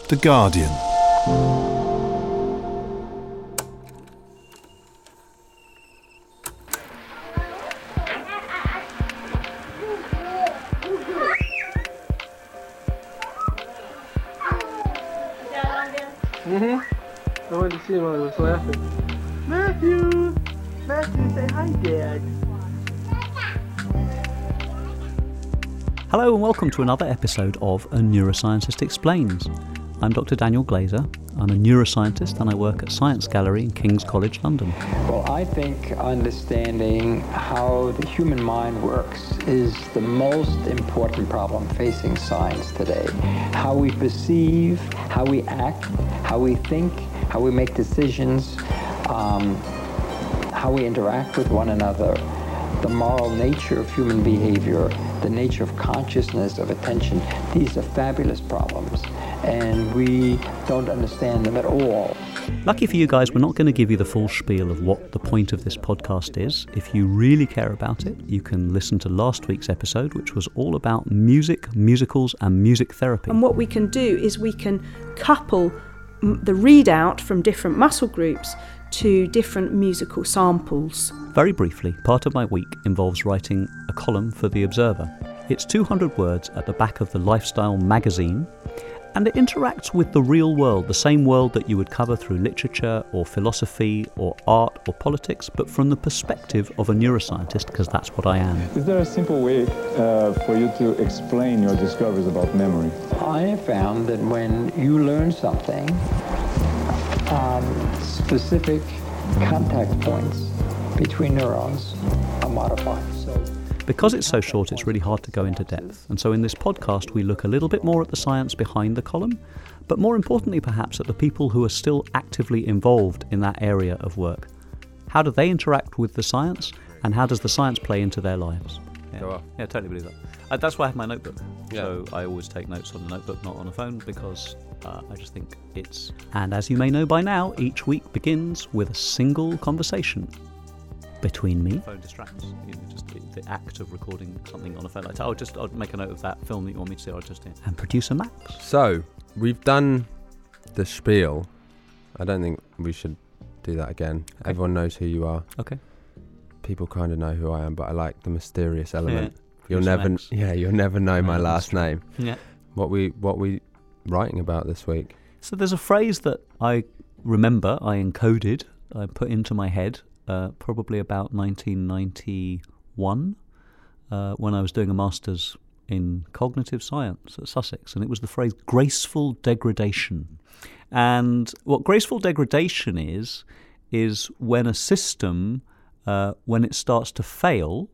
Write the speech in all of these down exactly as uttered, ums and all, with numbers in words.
The Guardian. Mm-hmm. I went to see him while he was laughing. Matthew! Matthew, say hi, Dad. Hello and welcome to another episode of A Neuroscientist Explains. I'm Doctor Daniel Glaser. I'm a neuroscientist and I work at Science Gallery in King's College, London. Well, I think understanding how the human mind works is the most important problem facing science today. How we perceive, how we act, how we think, how we make decisions, um, how we interact with one another, the moral nature of human behavior, the nature of consciousness, of attention. These are fabulous problems, and we don't understand them at all. Lucky for you guys, we're not going to give you the full spiel of what the point of this podcast is. If you really care about it, you can listen to last week's episode, which was all about music, musicals, and music therapy. And what we can do is we can couple the readout from different muscle groups to different musical samples. Very briefly, part of my week involves writing a column for The Observer. It's two hundred words at the back of the Lifestyle magazine, and it interacts with the real world, the same world that you would cover through literature or philosophy or art or politics, but from the perspective of a neuroscientist, because that's what I am. Is there a simple way uh, for you to explain your discoveries about memory? I have found that when you learn something, um, specific contact points between neurons are modified. So, because it's so short, it's really hard to go into depth. And so in this podcast, we look a little bit more at the science behind the column, but more importantly, perhaps, at the people who are still actively involved in that area of work. How do they interact with the science, and how does the science play into their lives? Yeah, Go on. yeah totally believe that. Uh, that's why I have my notebook. Yeah. So I always take notes on a notebook, not on a phone, because uh, I just think it's... And as you may know by now, each week begins with a single conversation between me. Phone distracts. You know, just the, the act of recording something on a phone. Like, I'll just I'll make a note of that film that you want me to see. I'll just do. And producer Max. So we've done the spiel. I don't think we should do that again. Okay. Everyone knows who you are. Okay. People kind of know who I am, but I like the mysterious element. Yeah. You'll Producer never, Max. yeah, you'll never know my Yeah, last name. Yeah. What we, what we writing about this week? So there's a phrase that I remember, I encoded, I put into my head, uh, probably about nineteen ninety-one, uh, when I was doing a master's in cognitive science at Sussex, and it was the phrase graceful degradation. And what graceful degradation is, is when a system, uh, when it starts to fail,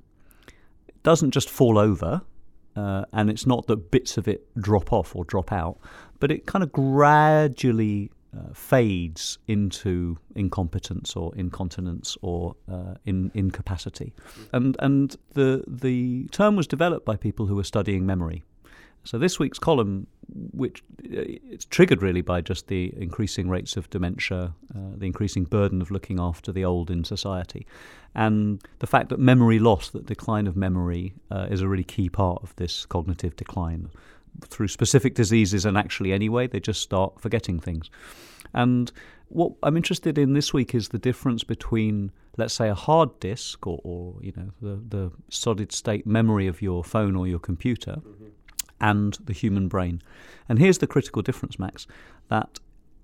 it doesn't just fall over, uh, and it's not that bits of it drop off or drop out, but it kind of gradually uh, fades into incompetence or incontinence or uh, in, incapacity. And and the the term was developed by people who were studying memory. So this week's column, which it's triggered really by just the increasing rates of dementia, uh, the increasing burden of looking after the old in society, and the fact that memory loss, that decline of memory, uh, is a really key part of this cognitive decline. Through specific diseases, and actually anyway, they just start forgetting things. And what I'm interested in this week is the difference between, let's say, a hard disk or, or you know, the, the solid state memory of your phone or your computer, mm-hmm. and the human brain. And here's the critical difference, Max, that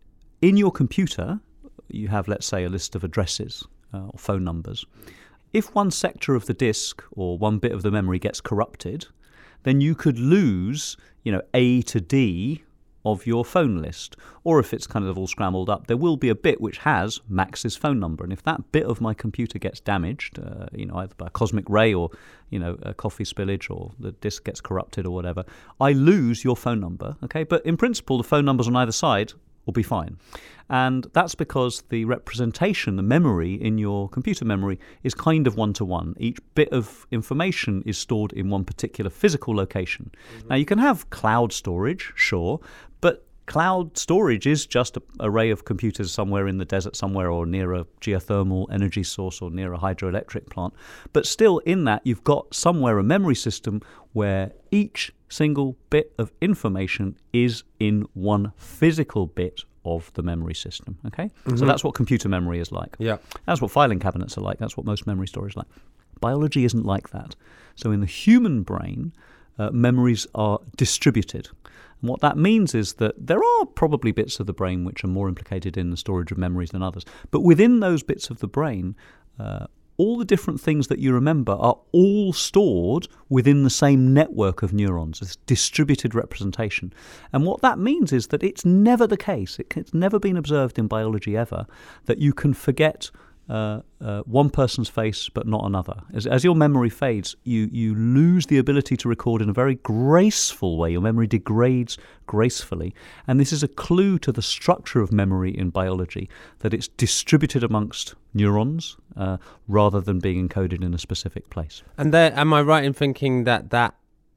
in your computer, you have, let's say, a list of addresses uh, or phone numbers. If one sector of the disk or one bit of the memory gets corrupted, then you could lose, you know, A to D of your phone list. Or if it's kind of all scrambled up, there will be a bit which has Max's phone number. And if that bit of my computer gets damaged, uh, you know, either by a cosmic ray or, you know, a coffee spillage or the disk gets corrupted or whatever, I lose your phone number, okay? But in principle, the phone numbers on either side will be fine. And that's because the representation, the memory in your computer memory is kind of one-to-one. Each bit of information is stored in one particular physical location. Mm-hmm. Now, you can have cloud storage, sure, but cloud storage is just an array of computers somewhere in the desert somewhere or near a geothermal energy source or near a hydroelectric plant. But still in that, you've got somewhere a memory system where each single bit of information is in one physical bit of the memory system, okay? Mm-hmm. So that's what computer memory is like. Yeah. That's what filing cabinets are like. That's what most memory storage is like. Biology isn't like that. So in the human brain, uh, memories are distributed. And what that means is that there are probably bits of the brain which are more implicated in the storage of memories than others. But within those bits of the brain, uh, all the different things that you remember are all stored within the same network of neurons, this distributed representation. And what that means is that it's never the case, it's never been observed in biology ever, that you can forget Uh, uh, one person's face but not another. As, as your memory fades, you, you lose the ability to record in a very graceful way. Your memory degrades gracefully. And this is a clue to the structure of memory in biology, that it's distributed amongst neurons uh, rather than being encoded in a specific place. And there, am I right in thinking that that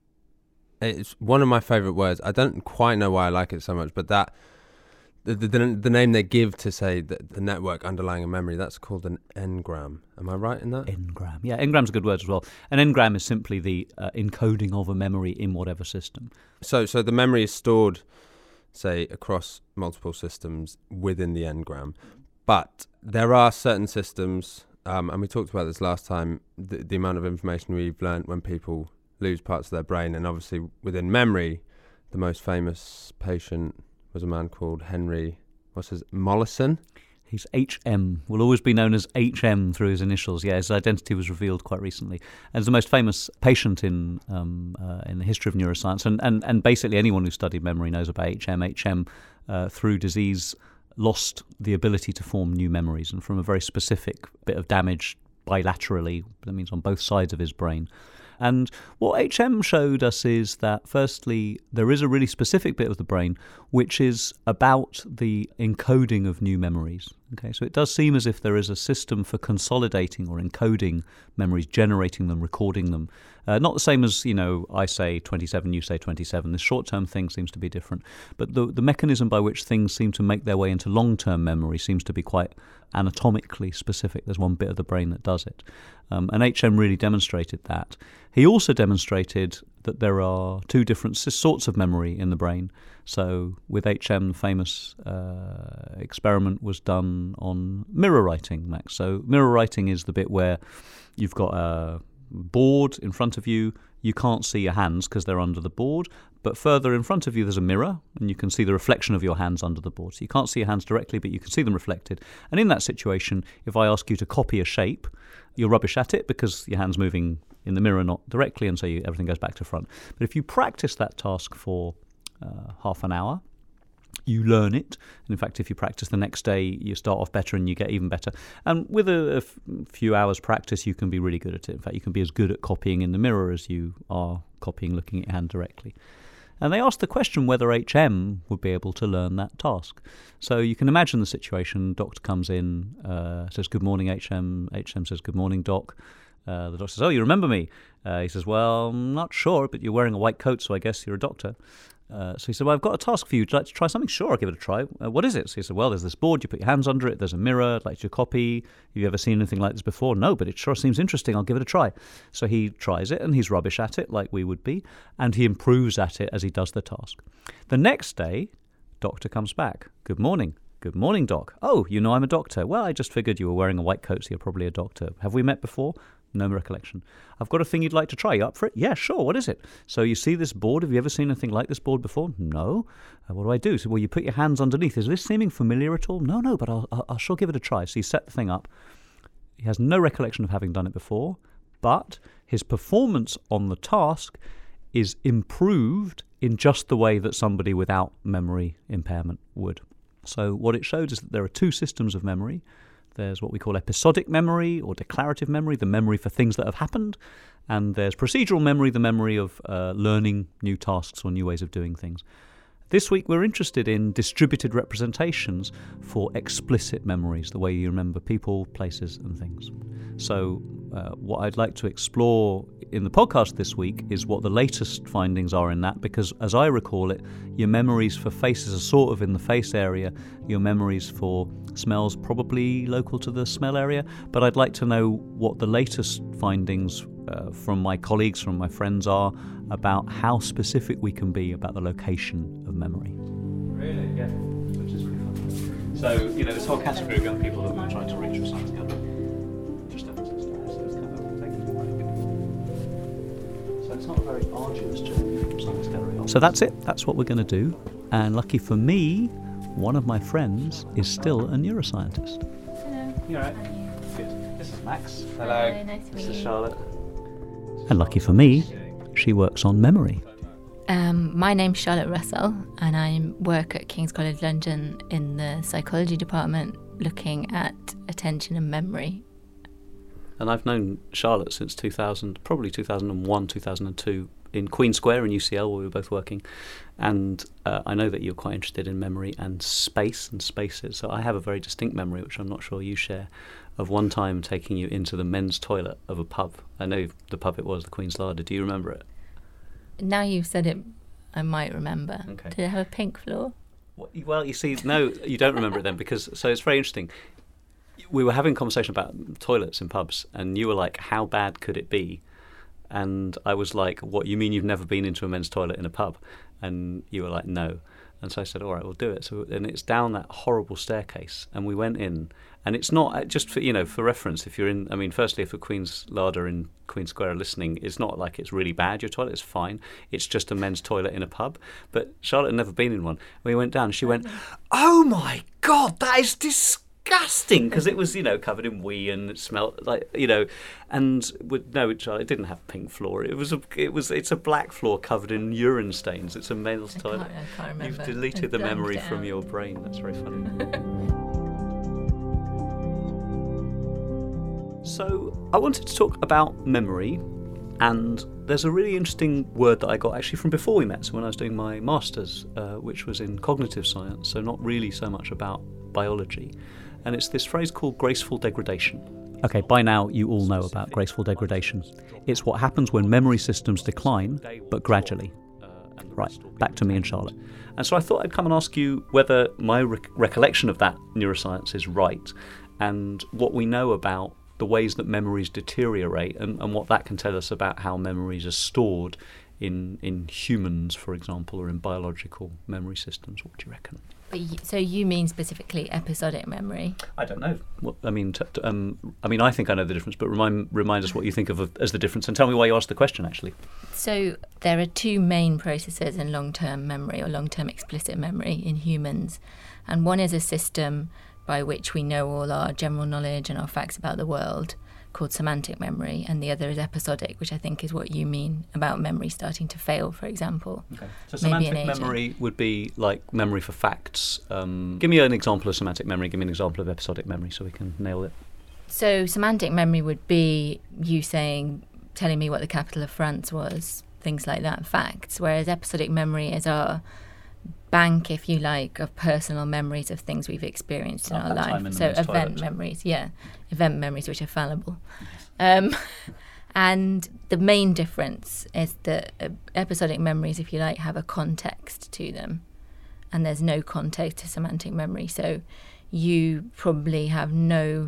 it's one of my favourite words? I don't quite know why I like it so much, but that The, the the name they give to say the, the network underlying a memory, that's called an engram. Am I right in that? Engram. Yeah, engram's a good word as well. An engram is simply the uh, encoding of a memory in whatever system. So so the memory is stored, say, across multiple systems within the engram. But there are certain systems, um, and we talked about this last time, the, the amount of information we've learned when people lose parts of their brain. And obviously within memory, the most famous patient was a man called Henry, what's his, Mollison? He's H M, will always be known as H M through his initials. Yeah, his identity was revealed quite recently. And he's the most famous patient in um, uh, in the history of neuroscience. And, and, and basically anyone who studied memory knows about H M. H M, uh, through disease, lost the ability to form new memories, and from a very specific bit of damage bilaterally, that means on both sides of his brain. And what H M showed us is that, firstly, there is a really specific bit of the brain which is about the encoding of new memories. Okay, so it does seem as if there is a system for consolidating or encoding memories, generating them, recording them. Uh, not the same as, you know, I say twenty-seven, you say twenty-seven. This short-term thing seems to be different. But the, the mechanism by which things seem to make their way into long-term memory seems to be quite anatomically specific. There's one bit of the brain that does it. Um, and H M really demonstrated that. He also demonstrated that there are two different sorts of memory in the brain. So with H M, the famous uh, experiment was done on mirror writing, Max. So mirror writing is the bit where you've got a board in front of you. You can't see your hands because they're under the board, but further in front of you there's a mirror and you can see the reflection of your hands under the board. So you can't see your hands directly, but you can see them reflected. And in that situation, if I ask you to copy a shape, you're rubbish at it because your hand's moving in the mirror, not directly, and so you, everything goes back to front. But if you practice that task for uh, half an hour, you learn it. And in fact, if you practice the next day, you start off better and you get even better. And with a, a f- few hours practice, you can be really good at it. In fact, you can be as good at copying in the mirror as you are copying looking at your hand directly. And they asked the question whether H M would be able to learn that task. So you can imagine the situation. Doctor comes in, uh, says, "Good morning, H M." H M says, "Good morning, Doc." Uh, the doctor says, "Oh, you remember me?" Uh, he says, "Well, I'm not sure, but you're wearing a white coat, so I guess you're a doctor." Uh, so he said, "Well, I've got a task for you. Would you like to try something?" "Sure, I'll give it a try." Uh, "What is it?" So he said, "Well, there's this board. You put your hands under it. There's a mirror. I'd like you to copy. Have you ever seen anything like this before?" "No, but it sure seems interesting. I'll give it a try." So he tries it, and he's rubbish at it, like we would be, and he improves at it as he does the task. The next day, doctor comes back. "Good morning." "Good morning, Doc." "Oh, you know I'm a doctor." "Well, I just figured you were wearing a white coat, so you're probably a doctor. Have we met before?" "No recollection." "I've got a thing you'd like to try. You up for it?" "Yeah, sure. What is it?" "So you see this board? Have you ever seen anything like this board before?" "No." Uh, "what do I do?" So, "Well, you put your hands underneath. Is this seeming familiar at all?" "No, no, but I'll, I'll, I'll sure give it a try." So you set the thing up. He has no recollection of having done it before, but his performance on the task is improved in just the way that somebody without memory impairment would. So what it showed is that there are two systems of memory. There's what we call episodic memory or declarative memory, the memory for things that have happened. And there's procedural memory, the memory of uh, learning new tasks or new ways of doing things. This week we're interested in distributed representations for explicit memories, the way you remember people, places and things. So uh, what I'd like to explore in the podcast this week is what the latest findings are in that, because as I recall it, your memories for faces are sort of in the face area, your memories for smells probably local to the smell area, but I'd like to know what the latest findings uh, from my colleagues, from my friends are about how specific we can be about the location of memory. Really? Yeah. Which is really fun. So, you know, this whole category of young people that we were trying to reach for science together. Just emphasis there, so it's kind of taking a break. So it's not a very arduous journey from science gallery. So that's it. That's what we're going to do. And lucky for me, one of my friends is still a neuroscientist. Hello. You alright? How are you? Good. This is Max. Hello. Hello, nice to meet This is you. Charlotte. And lucky for me, she works on memory. Um, my name's Charlotte Russell, and I work at King's College London in the psychology department, looking at attention and memory. And I've known Charlotte since two thousand, probably two thousand one, two thousand two, in Queen Square in U C L, where we were both working. And uh, I know that you're quite interested in memory and space and spaces. So I have a very distinct memory, which I'm not sure you share, of one time taking you into the men's toilet of a pub. I know the pub it was, the Queen's Larder. Do you remember it? Now you've said it, I might remember. Okay. Did it have a pink floor? Well, you see, no, you don't remember it then, because, so it's very interesting. We were having a conversation about toilets in pubs, and you were like, how bad could it be? And I was like, what, you mean you've never been into a men's toilet in a pub? And you were like, no. And so I said, all right, we'll do it. So, and it's down that horrible staircase, and we went in, and it's not, just for, you know, for reference, if you're in, I mean, firstly, if a Queen's Larder in Queen Square are listening, it's not like it's really bad, your toilet is fine. It's just a men's toilet in a pub. But Charlotte had never been in one. We went down, and she went, oh my God, that is disgusting, because it was, you know, covered in wee, and it smelled like, you know, and with, no, it didn't have a pink floor. It was a, it was, it's a black floor covered in urine stains. It's a men's I toilet. can't, I can't remember. You've deleted I've the blanked memory it from out. your brain. That's very funny. So I wanted to talk about memory, and there's a really interesting word that I got actually from before we met, so when I was doing my master's, uh, which was in cognitive science, so not really so much about biology, and it's this phrase called graceful degradation. Okay, by now you all know about graceful degradation. It's what happens when memory systems decline, but gradually. Right, back to me and Charlotte. And so I thought I'd come and ask you whether my rec- recollection of that neuroscience is right, and what we know about the ways that memories deteriorate, and, and what that can tell us about how memories are stored in in humans, for example, or in biological memory systems. What do you reckon? But you, so you mean specifically episodic memory? I don't know. What, I mean, t- t- um, I mean, I think I know the difference, but remind remind us what you think of as the difference, and tell me why you asked the question. Actually, So there are two main processes in long-term memory or long-term explicit memory in humans, and one is a system by which we know all our general knowledge and our facts about the world, called semantic memory, and the other is episodic, which I think is what you mean about memory starting to fail, for example. okay. So Maybe semantic an aging. memory would be like memory for facts. Um, give me an example of semantic memory. Give me an example of episodic memory, so we can nail it. So semantic memory would be you saying, telling me what the capital of France was, things like that, facts, whereas episodic memory is our bank, if you like, of personal memories of things we've experienced in Like our that time life. in the So men's event toilet. memories, yeah, event memories which are fallible. Um, and the main difference is that uh, episodic memories, if you like, have a context to them, and there's no context to semantic memory. So you probably have no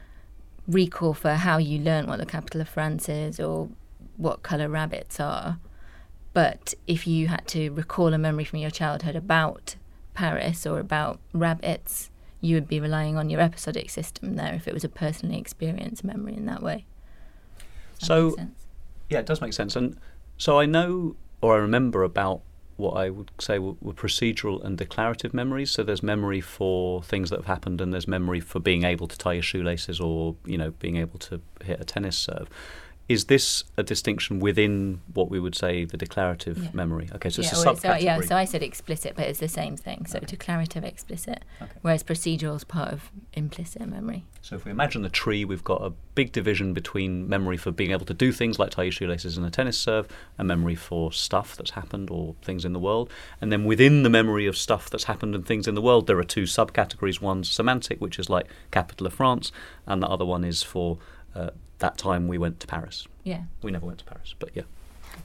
recall for how you learnt what the capital of France is or what colour rabbits are. But if you had to recall a memory from your childhood about Paris or about rabbits, you would be relying on your episodic system there if it was a personally experienced memory in that way. Does that So- make sense? Yeah, it does make sense. And so I know, or I remember about what I would say were, were procedural and declarative memories. So there's memory for things that have happened, and there's memory for being able to tie your shoelaces, or, you know, being able to hit a tennis serve. Is this a distinction within what we would say the declarative Yeah. memory? Okay, so it's yeah, a well, so, subcategory. yeah, so I said explicit, but it's the same thing. So declarative, explicit, Okay. whereas procedural is part of implicit memory. So if we imagine the tree, we've got a big division between memory for being able to do things like tie your shoelaces and a tennis serve, and memory for stuff that's happened or things in the world. And then within the memory of stuff that's happened and things in the world, there are two subcategories. One's semantic, which is like capital of France, and the other one is for uh, that time we went to Paris. Yeah. We never went to Paris, but yeah.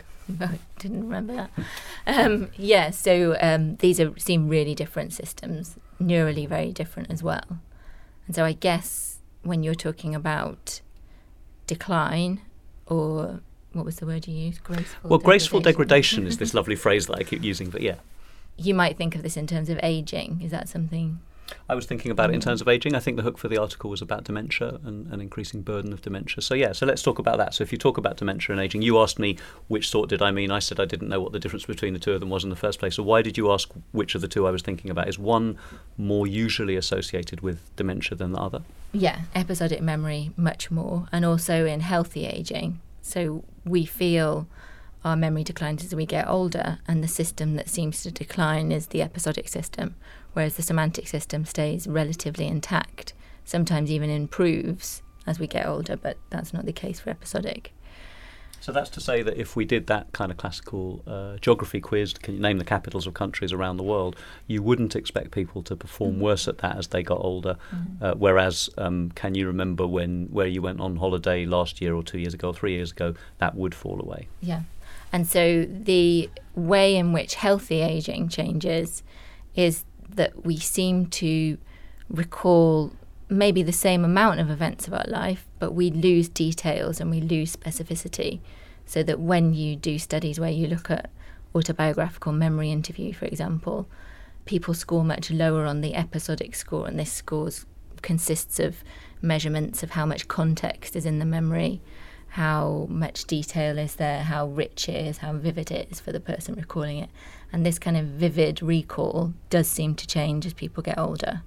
I didn't remember that. Um, yeah, so um, these are seem really different systems, neurally very different as well. And so I guess when you're talking about decline, or what was the word you used? Graceful Well, graceful degradation. degradation is this lovely phrase that I keep using, but yeah. You might think of this in terms of aging. Is that something? I was thinking about it in terms of ageing. I think the hook for the article was about dementia and an increasing burden of dementia. So yeah, so let's talk about that. So if you talk about dementia and ageing, you asked me which sort did I mean. I said I didn't know what the difference between the two of them was in the first place. So why did you ask which of the two I was thinking about? Is one more usually associated with dementia than the other? Yeah, episodic memory much more, and also in healthy ageing. So we feel our memory declines as we get older, and the system that seems to decline is the episodic system, whereas the semantic system stays relatively intact, sometimes even improves as we get older, but that's not the case for episodic. So that's to say that if we did that kind of classical uh, geography quiz, can you name the capitals of countries around the world, you wouldn't expect people to perform mm-hmm. worse at that as they got older. Mm-hmm. Uh, whereas, um, can you remember when where you went on holiday last year or two years ago or three years ago, that would fall away. Yeah. And so the way in which healthy ageing changes is that we seem to recall maybe the same amount of events of our life, but we lose details and we lose specificity. So that when you do studies where you look at autobiographical memory interview, for example, people score much lower on the episodic score, and this score consists of measurements of how much context is in the memory, how much detail is there, how rich it is, how vivid it is for the person recalling it. And this kind of vivid recall does seem to change as people get older.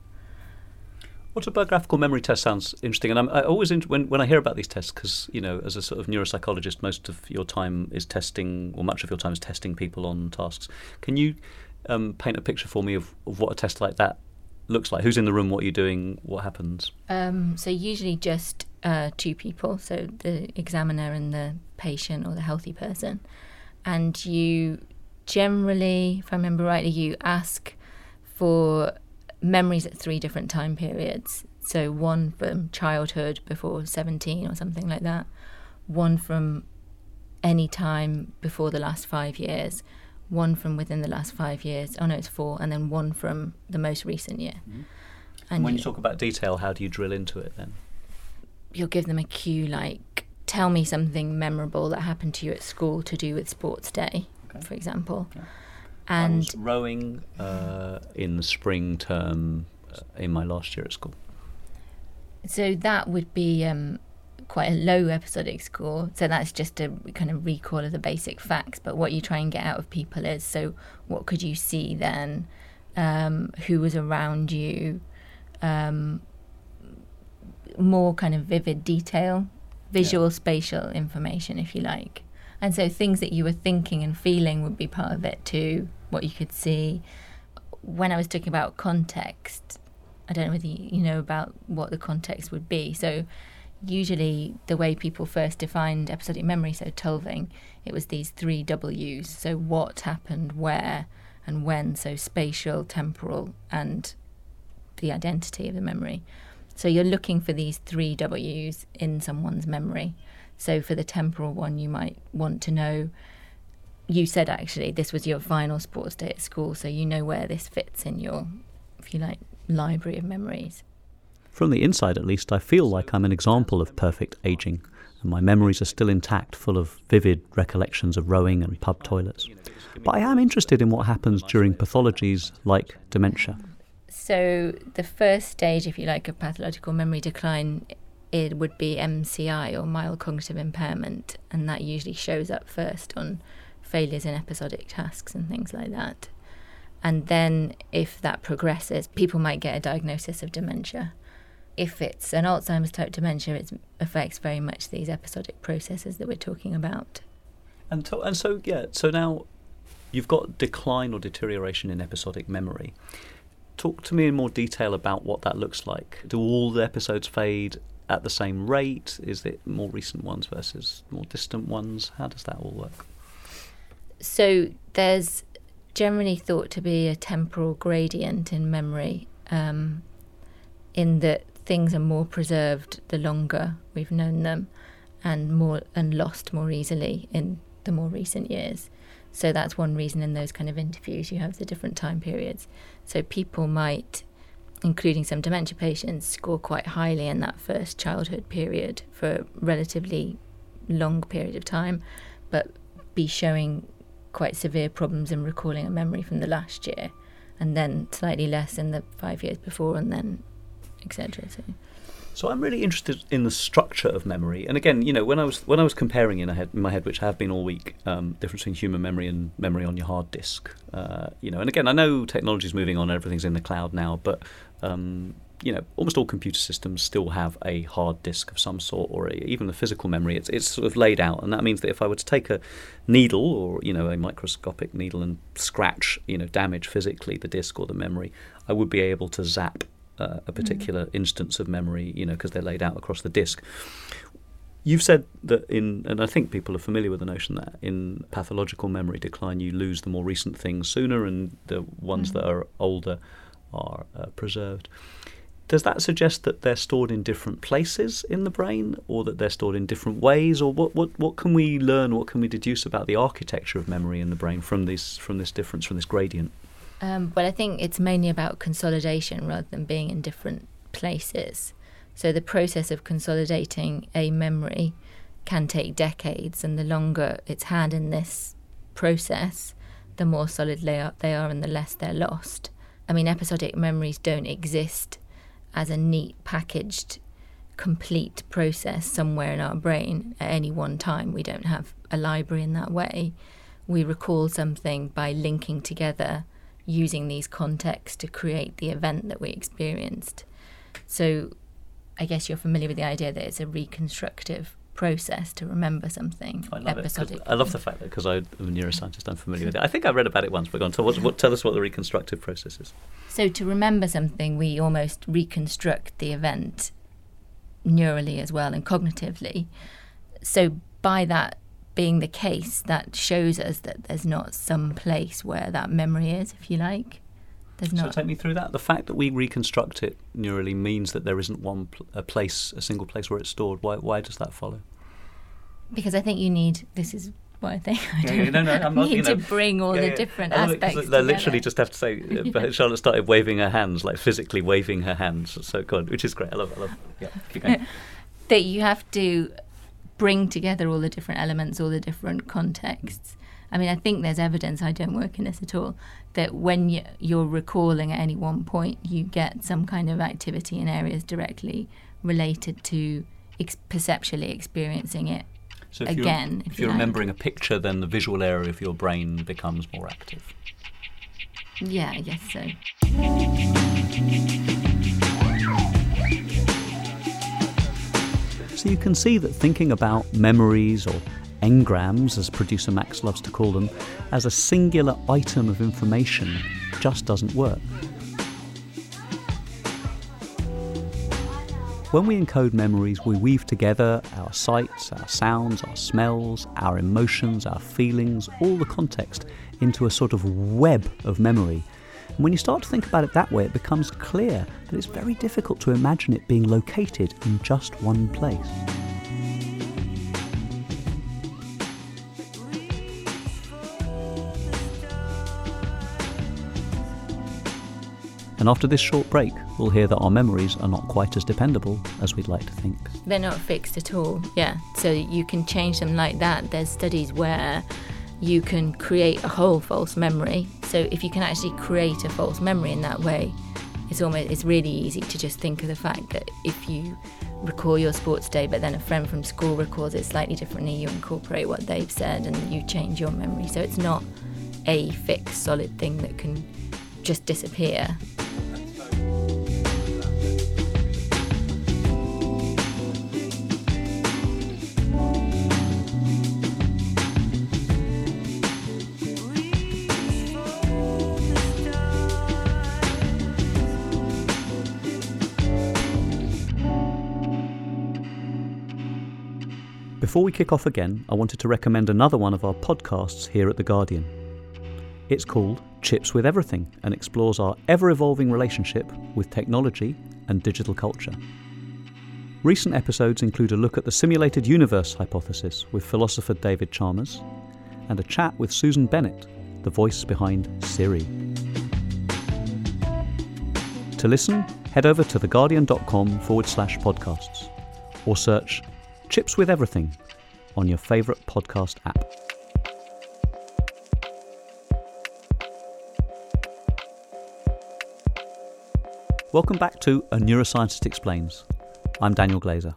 Autobiographical memory test sounds interesting, and I'm I always int- when when I hear about these tests, because you know, as a sort of neuropsychologist, most of your time is testing, or much of your time is testing people on tasks. Can you um, paint a picture for me of, of what a test like that looks like? Who's in the room? What are you doing? What happens? Um, so usually just uh, two people, so the examiner and the patient or the healthy person, and you generally, if I remember rightly, you ask for memories at three different time periods. So one from childhood before seventeen or something like that, one from any time before the last five years, one from within the last five years, oh no, it's four, and then one from the most recent year. Mm-hmm. And, and when you, you talk about detail, how do you drill into it then? You'll give them a cue like, tell me something memorable that happened to you at school to do with sports day, okay. for example. Okay. And I was rowing uh, in the spring term uh, in my last year at school. So that would be um, quite a low episodic score. So that's just a kind of recall of the basic facts. But what you try and get out of people is, so what could you see then? Um, who was around you? Um, more kind of vivid detail, visual, yeah. spatial information, if you like. And so things that you were thinking and feeling would be part of it too, what you could see. When I was talking about context, I don't know whether you, you know about what the context would be. So usually the way people first defined episodic memory, so Tulving, it was these three W's. So what happened, where, and when. So spatial, temporal, and the identity of the memory. So you're looking for these three W's in someone's memory. So for the temporal one, you might want to know, you said actually this was your final sports day at school, so you know where this fits in your, if you like, library of memories. From the inside, at least, I feel like I'm an example of perfect ageing, and my memories are still intact, full of vivid recollections of rowing and pub toilets. But I am interested in what happens during pathologies like dementia. So the first stage, if you like, of pathological memory decline, it would be M C I, or mild cognitive impairment, and that usually shows up first on failures in episodic tasks and things like that. And then if that progresses, people might get a diagnosis of dementia. If it's an Alzheimer's type dementia, it affects very much these episodic processes that we're talking about. And, to, and so, yeah, so now you've got decline or deterioration in episodic memory. Talk to me in more detail about what that looks like. Do all the episodes fade at the same rate? Is it more recent ones versus more distant ones? How does that all work? So there's generally thought to be a temporal gradient in memory, um, in that things are more preserved the longer we've known them, and more and lost more easily in the more recent years. So that's one reason in those kind of interviews you have the different time periods. So people might, including some dementia patients, score quite highly in that first childhood period for a relatively long period of time, but be showing quite severe problems in recalling a memory from the last year, and then slightly less in the five years before, and then et cetera. So. So I'm really interested in the structure of memory. And again, you know, when I was when I was comparing in, a head, in my head, which I have been all week, um, difference between human memory and memory on your hard disk. Uh, you know, and again, I know technology is moving on, everything's in the cloud now, but um, you know, almost all computer systems still have a hard disk of some sort, or a, even the physical memory. It's it's sort of laid out, and that means that if I were to take a needle, or you know, a microscopic needle, and scratch, you know, damage physically the disk or the memory, I would be able to zap Uh, a particular mm. instance of memory, you know, because they're laid out across the disk. You've said that in, and I think people are familiar with the notion that in pathological memory decline, you lose the more recent things sooner, and the ones mm. that are older are uh, preserved. Does that suggest that they're stored in different places in the brain, or that they're stored in different ways, or what? What, what can we learn? What can we deduce about the architecture of memory in the brain from this from this difference, from this gradient? Um, but I think it's mainly about consolidation rather than being in different places. So the process of consolidating a memory can take decades, and the longer it's had in this process, the more solid they are, they are and the less they're lost. I mean, episodic memories don't exist as a neat, packaged, complete process somewhere in our brain at any one time. We don't have a library in that way. We recall something by linking together, using these contexts to create the event that we experienced. So I guess you're familiar with the idea that it's a reconstructive process to remember something I love episodically. It, I love the fact that, because I'm a neuroscientist, I'm familiar with it. I think I read about it once, but go on, tell, what, what, tell us what the reconstructive process is. So to remember something, we almost reconstruct the event neurally as well and cognitively. So by that being the case, that shows us that there's not some place where that memory is, if you like. There's not. So take me through that. The fact that we reconstruct it neurally means that there isn't one pl- a place, a single place where it's stored. Why? Why does that follow? Because I think you need. This is what I think. I yeah, yeah, no, no, I'm not, need you know, to bring all yeah, the yeah. different I aspects. They together. literally just have to say. Uh, Charlotte started waving her hands, like physically waving her hands. So good, which is great. I love. I love. Yeah, keep going. That you have to bring together all the different elements, all the different contexts. I mean, I think there's evidence, I don't work in this at all, that when you, you're recalling at any one point, you get some kind of activity in areas directly related to ex- perceptually experiencing it so if again. You're, if if you're you remembering like. a picture, then the visual area of your brain becomes more active. Yeah, I guess so. So you can see that thinking about memories, or engrams, as producer Max loves to call them, as a singular item of information just doesn't work. When we encode memories, we weave together our sights, our sounds, our smells, our emotions, our feelings, all the context into a sort of web of memory. And when you start to think about it that way, it becomes clear that it's very difficult to imagine it being located in just one place. And after this short break, we'll hear that our memories are not quite as dependable as we'd like to think. They're not fixed at all, yeah. So you can change them like that. There's studies where you can create a whole false memory. So if you can actually create a false memory in that way, it's almost it's really easy to just think of the fact that if you recall your sports day, but then a friend from school recalls it slightly differently, you incorporate what they've said and you change your memory. So it's not a fixed, solid thing that can just disappear. Before we kick off again, I wanted to recommend another one of our podcasts here at The Guardian. It's called Chips with Everything and explores our ever-evolving relationship with technology and digital culture. Recent episodes include a look at the simulated universe hypothesis with philosopher David Chalmers and a chat with Susan Bennett, the voice behind Siri. To listen, head over to theguardian.com forward slash podcasts or search Chips with Everything on your favourite podcast app. Welcome back to A Neuroscientist Explains. I'm Daniel Glazer.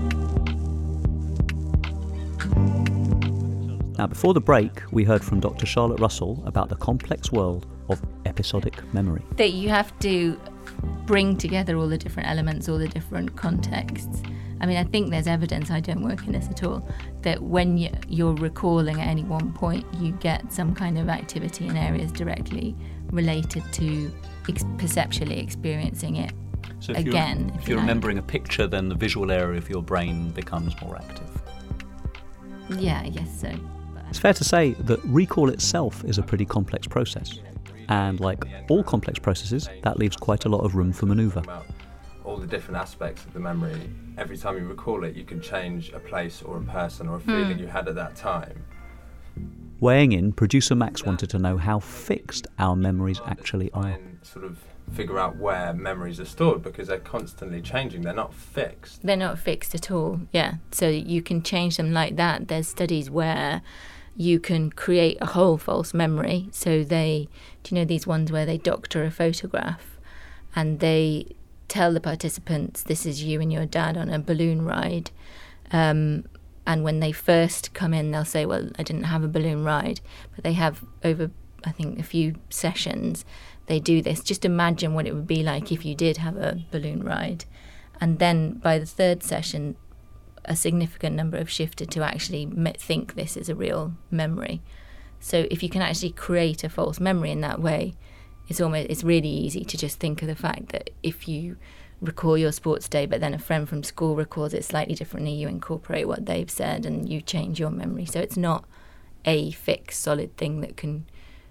Now, before the break, we heard from Doctor Charlotte Russell about the complex world of episodic memory. That you have to bring together all the different elements, all the different contexts. I mean, I think there's evidence, I don't work in this at all, that when you, you're recalling at any one point, you get some kind of activity in areas directly related to ex- perceptually experiencing it. So if Again, you're, if if you you're like. remembering a picture, then the visual area of your brain becomes more active. Yeah, I guess so. It's fair to say that recall itself is a pretty complex process. And like all complex processes, that leaves quite a lot of room for manoeuvre. About all the different aspects of the memory. Every time you recall it, you can change a place or a person or a feeling Hmm. you had at that time. Weighing in, producer Max wanted to know how fixed our memories actually Try are. and sort of figure out where memories are stored because they're constantly changing. They're not fixed. They're not fixed at all, yeah. So you can change them like that. There's studies where you can create a whole false memory. So they, do you know these ones where they doctor a photograph and they tell the participants, this is you and your dad on a balloon ride. Um, and when they first come in, they'll say, well, I didn't have a balloon ride. But they have over, I think, a few sessions, they do this. Just imagine what it would be like if you did have a balloon ride. And then by the third session, a significant number have shifted to actually me- think this is a real memory. So if you can actually create a false memory in that way, it's almost it's really easy to just think of the fact that if you recall your sports day, but then a friend from school recalls it slightly differently, you incorporate what they've said and you change your memory. So it's not a fixed, solid thing that can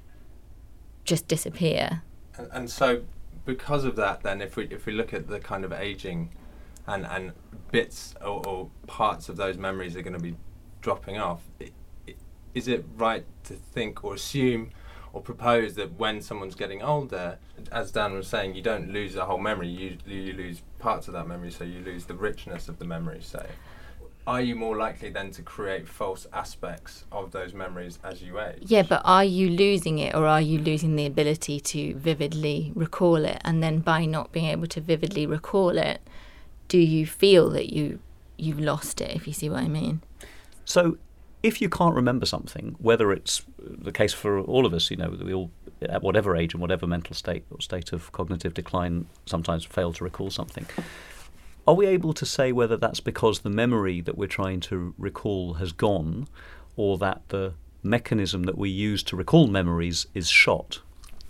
just disappear. And, and so because of that, then if we if we look at the kind of aging and, and bits or, or parts of those memories are going to be dropping off, i- i- is it right to think or assume or propose that when someone's getting older, as Dan was saying, you don't lose the whole memory, you, you lose parts of that memory, so you lose the richness of the memory, say. Are you more likely then to create false aspects of those memories as you age? Yeah, but are you losing it or are you losing the ability to vividly recall it? And then by not being able to vividly recall it, do you feel that you, you've lost it, if you see what I mean? So if you can't remember something, whether it's the case for all of us, you know, we all, at whatever age and whatever mental state or state of cognitive decline, sometimes fail to recall something, are we able to say whether that's because the memory that we're trying to recall has gone or that the mechanism that we use to recall memories is shot?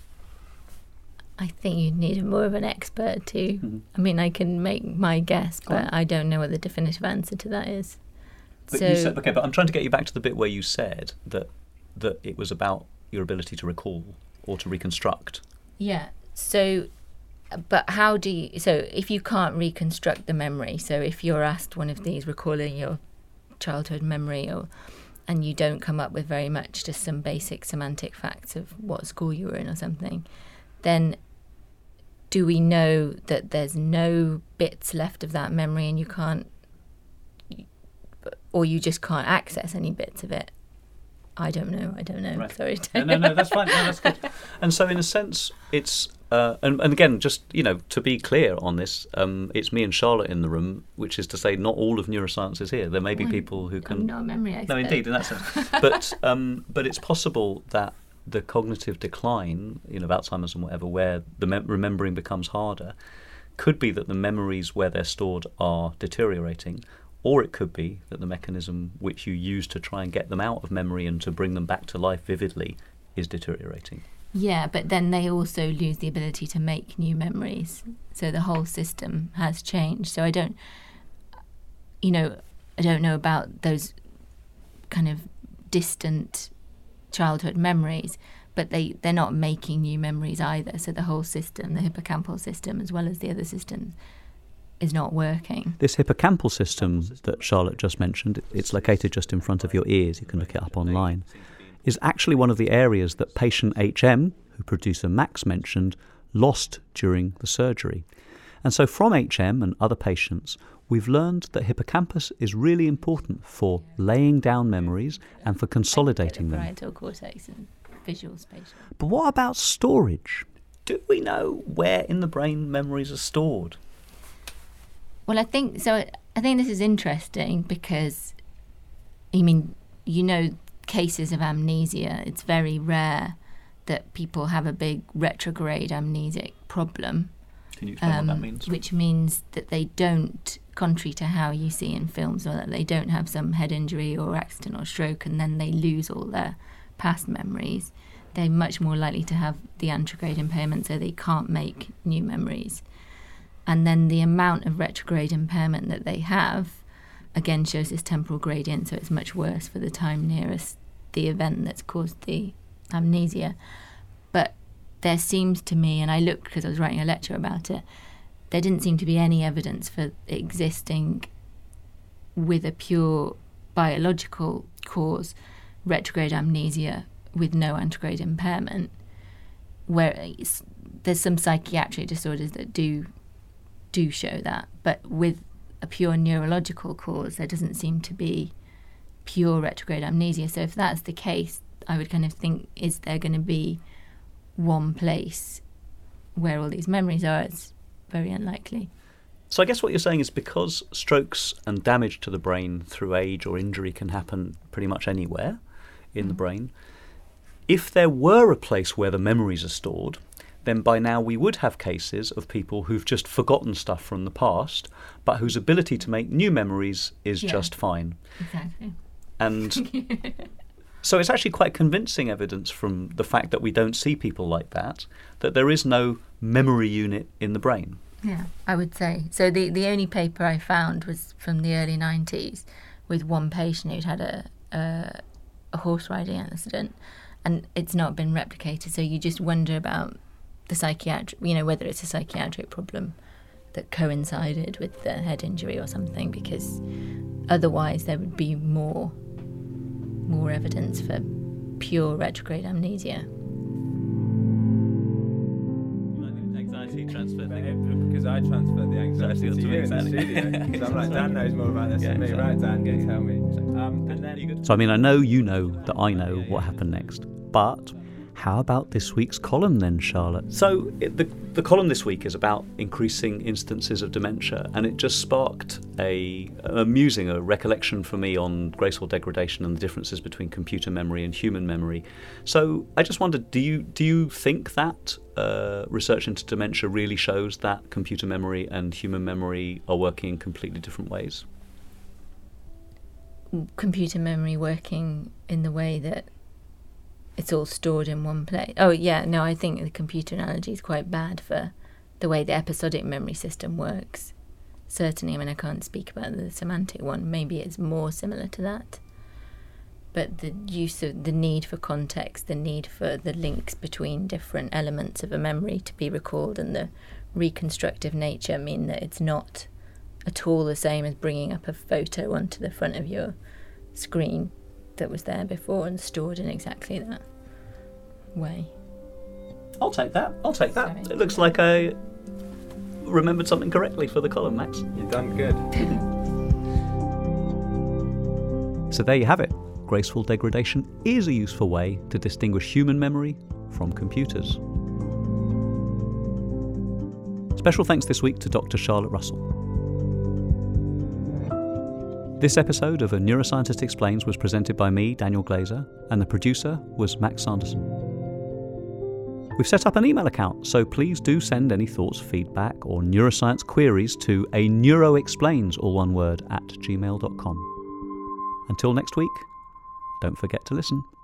I think you'd need more of an expert to. Mhm. I mean, I can make my guess, but Oh. I don't know what the definitive answer to that is. But so you said, okay, but I'm trying to get you back to the bit where you said that that it was about your ability to recall or to reconstruct. yeah. So, but how do you? So, if you can't reconstruct the memory, so if you're asked one of these, recalling your childhood memory, or and you don't come up with very much, just some basic semantic facts of what school you were in or something, then do we know that there's no bits left of that memory and you can't, or you just can't access any bits of it? I don't know. I don't know. Right. Sorry. No, no, no, that's fine. No, that's good. And so, in a sense, it's uh, and, and again, just you know, to be clear on this, um, it's me and Charlotte in the room, which is to say, not all of neuroscience is here. There may be Well, people who can. I'm not a memory expert. No, indeed, in that sense. But um, but it's possible that the cognitive decline, you know, of Alzheimer's and whatever, where the mem- remembering becomes harder, could be that the memories where they're stored are deteriorating. Or it could be that the mechanism which you use to try and get them out of memory and to bring them back to life vividly is deteriorating. Yeah, but then they also lose the ability to make new memories. So the whole system has changed. So I don't, you know, I don't know about those kind of distant childhood memories, but they, they're not making new memories either. So the whole system, the hippocampal system, as well as the other systems, is not working. This hippocampal system that Charlotte just mentioned, it's located just in front of your ears, you can look it up online, is actually one of the areas that patient H M, who producer Max mentioned, lost during the surgery. And so from H M and other patients, we've learned that hippocampus is really important for laying down memories and for consolidating the them. parietal cortex and visual spatial. But what about storage? Do we know where in the brain memories are stored? Well, I think so. I think this is interesting because, I mean, you know, cases of amnesia, it's very rare that people have a big retrograde amnesic problem. Can you explain um, what that means? Which means that they don't, contrary to how you see in films, or that they don't have some head injury or accident or stroke and then they lose all their past memories. They're much more likely to have the anterograde impairment, so they can't make new memories. And then the amount of retrograde impairment that they have, again, shows this temporal gradient, so it's much worse for the time nearest the event that's caused the amnesia. But there seems to me, and I looked because I was writing a lecture about it, there didn't seem to be any evidence for existing with a pure biological cause retrograde amnesia with no anterograde impairment, where there's some psychiatric disorders that do do show that, but with a pure neurological cause there doesn't seem to be pure retrograde amnesia. So if that's the case, I would kind of think, is there going to be one place where all these memories are? It's very unlikely. So I guess what you're saying is because strokes and damage to the brain through age or injury can happen pretty much anywhere in mm. the brain, if there were a place where the memories are stored, then by now we would have cases of people who've just forgotten stuff from the past, but whose ability to make new memories is yeah, just fine. Exactly. And so it's actually quite convincing evidence from the fact that we don't see people like that, that there is no memory unit in the brain. Yeah, I would say. So the, the only paper I found was from the early nineties with one patient who'd had a, a, a horse riding accident, and it's not been replicated. So you just wonder about the psychiatric, you know, whether it's a psychiatric problem that coincided with the head injury or something, because otherwise there would be more more evidence for pure retrograde amnesia. Anxiety transfer Because I transferred the anxiety to you in the studio. So I'm like, Dan knows more about this yeah, than me. exactly. Right, Dan, go tell me. Um, and then So I mean, I know you know that I know what happened next, but how about this week's column then, Charlotte? So it, the the column this week is about increasing instances of dementia, and it just sparked a an amusing a recollection for me on graceful degradation and the differences between computer memory and human memory. So I just wondered, do you do you think that uh, research into dementia really shows that computer memory and human memory are working in completely different ways? Computer memory working in the way that it's all stored in one place. Oh, yeah, no, I think the computer analogy is quite bad for the way the episodic memory system works. Certainly, I mean, I can't speak about the semantic one. Maybe it's more similar to that. But the use of the need for context, the need for the links between different elements of a memory to be recalled, and the reconstructive nature mean that it's not at all the same as bringing up a photo onto the front of your screen that was there before and stored in exactly that way. I'll take that. I'll take that. Sorry. It looks like I remembered something correctly for the column, Max. you've done good. So there you have it. Graceful degradation is a useful way to distinguish human memory from computers. Special thanks this week to Doctor Charlotte Russell. This episode of A Neuroscientist Explains was presented by me, Daniel Glazer, and the producer was Max Sanderson. We've set up an email account, so please do send any thoughts, feedback, or neuroscience queries to a neuroexplains, all one word, at gmail dot com. Until next week, don't forget to listen.